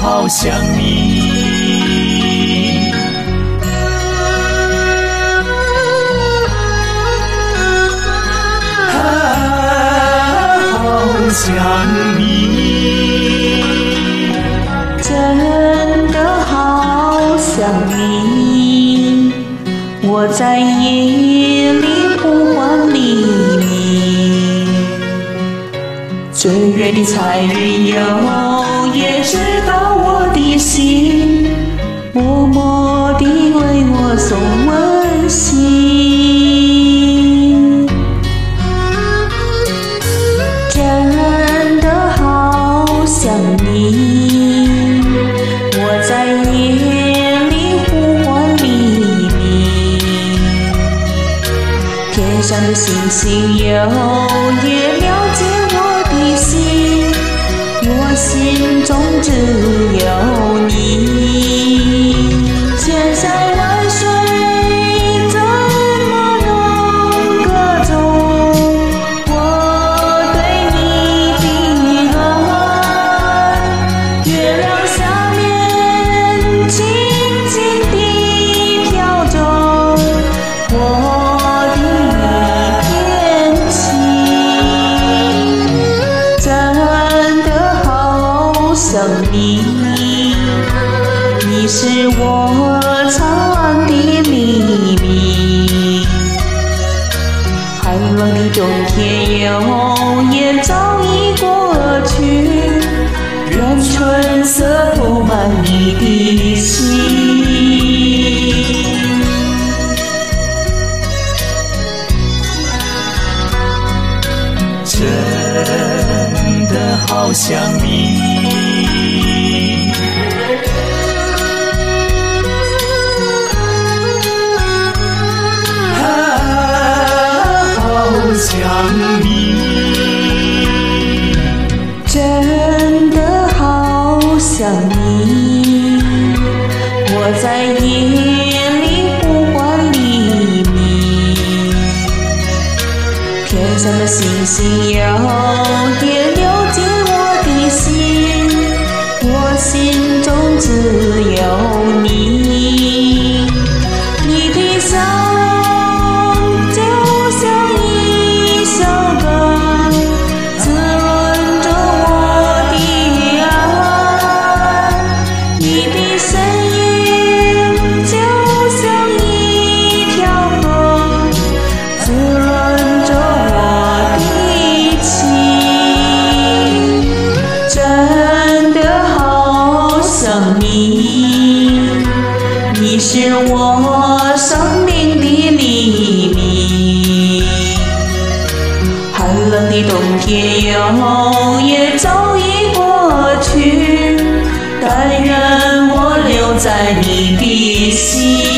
好想你，好想你， 真的好想你。我在夜里呼唤黎明，最远的彩云有也知道我的心，默默地为我送温馨。真的好想你，我在夜里呼唤黎明，天上的星星有也了解我的心，我心中只有你。千山万水怎么能歌颂我对你的爱？月亮下面静静地飘着我的一片情，真的好想你，你是我长安的黎明。寒冷的冬天有也早已过去，愿春色铺满你的心。 真的好想你，好想你， 真的好想你，我在夜里呼唤黎明，天上的星星有也了解我的心，我心中只有你，你的笑容就像一首歌，滋润着我的爱，你的身影就像一条河，滋润着我的情，真的好想你，你是我生命的黎明。寒冷的冬天有也早已过去，但愿我留在你的心。